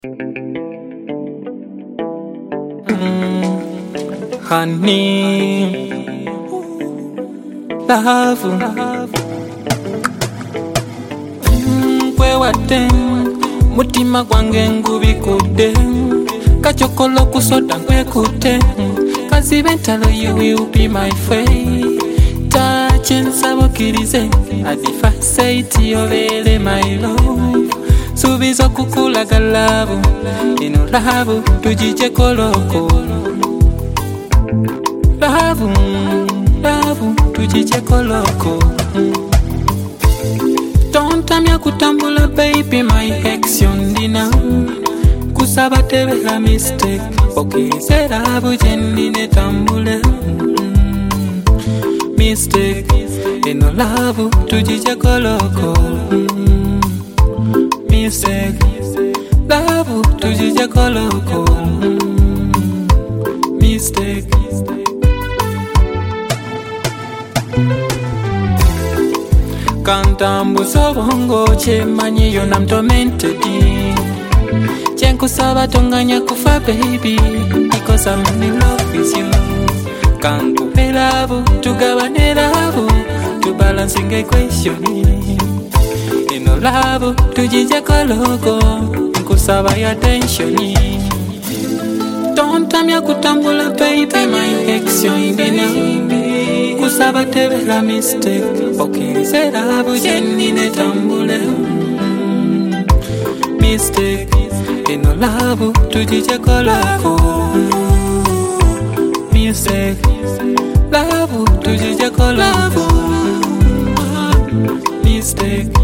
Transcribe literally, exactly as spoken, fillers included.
honey, love, mm, kwe wate, mutima gwange ngubikude, kachokolo kusoda nkwe kute, kazi bentalo you will be my fate, touch and sabokirize, adifa say tiyolele my love, subizo kukulaga love, ino love, tujije koloko. Love, love, tujije koloko. Don't tell me kutambula baby, my ex yondina kusaba tebe la mistake. Okay, say love jendine tambule mistake. Eno love, tujije koloko. Mistake. Love, tujije koloko. Mistake. Kantambu sobongo chemanyi yo nam tormented. Chenkusaba tonganya kufa baby, because I'm in love with you. Kanku love, tugabane love, to balancing equation. Ino love, tujije koloko, nkusaba ya tension. Don't tell me kutambula baby, my ex yondina kusaba tebe la mistake. Okay, say love jendine tambule mistake. Eno love, tujije koloko. Mistake. Love, tujije koloko. Mistake.